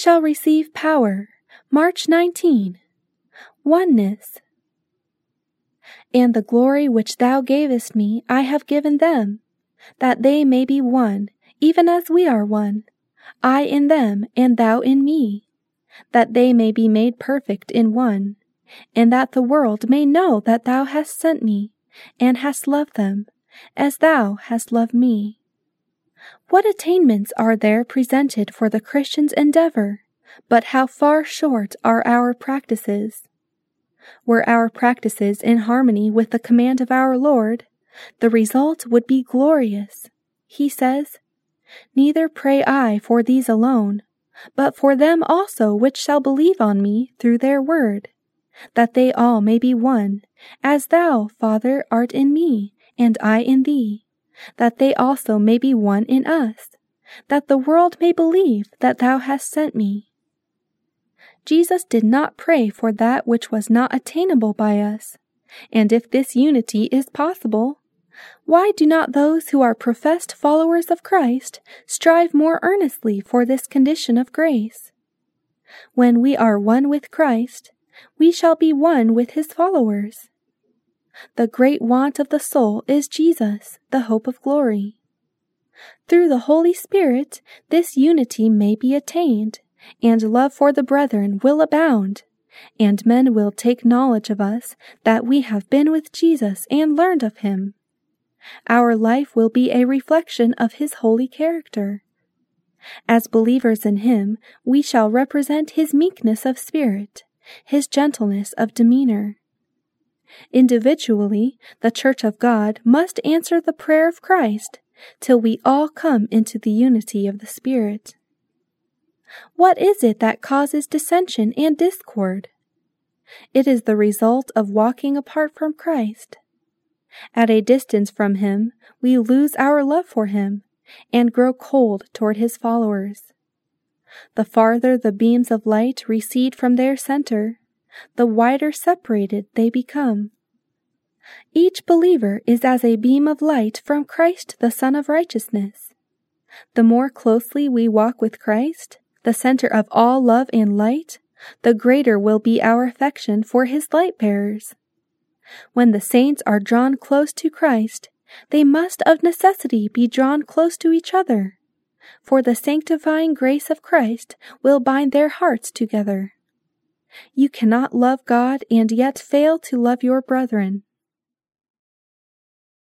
shall receive power. March 19. Oneness. And the glory which thou gavest me I have given them, that they may be one, even as we are one, I in them and thou in me, that they may be made perfect in one, and that the world may know that thou hast sent me, and hast loved them, as thou hast loved me. What attainments are there presented for the Christian's endeavor, but how far short are our practices? Were our practices in harmony with the command of our Lord, the result would be glorious. He says, "Neither pray I for these alone, but for them also which shall believe on me through their word, that they all may be one, as thou, Father, art in me, and I in thee, that they also may be one in us, that the world may believe that thou hast sent me." Jesus did not pray for that which was not attainable by us, and if this unity is possible, why do not those who are professed followers of Christ strive more earnestly for this condition of grace? When we are one with Christ, we shall be one with his followers. The great want of the soul is Jesus, the hope of glory. Through the Holy Spirit, this unity may be attained, and love for the brethren will abound, and men will take knowledge of us that we have been with Jesus and learned of him. Our life will be a reflection of his holy character. As believers in him, we shall represent his meekness of spirit, his gentleness of demeanor. Individually, the Church of God must answer the prayer of Christ till we all come into the unity of the Spirit. What is it that causes dissension and discord? It is the result of walking apart from Christ. At a distance from him, we lose our love for him and grow cold toward his followers. The farther the beams of light recede from their center, the wider separated they become. Each believer is as a beam of light from Christ, the Son of Righteousness. The more closely we walk with Christ, the center of all love and light, the greater will be our affection for his light-bearers. When the saints are drawn close to Christ, they must of necessity be drawn close to each other, for the sanctifying grace of Christ will bind their hearts together. You cannot love God and yet fail to love your brethren.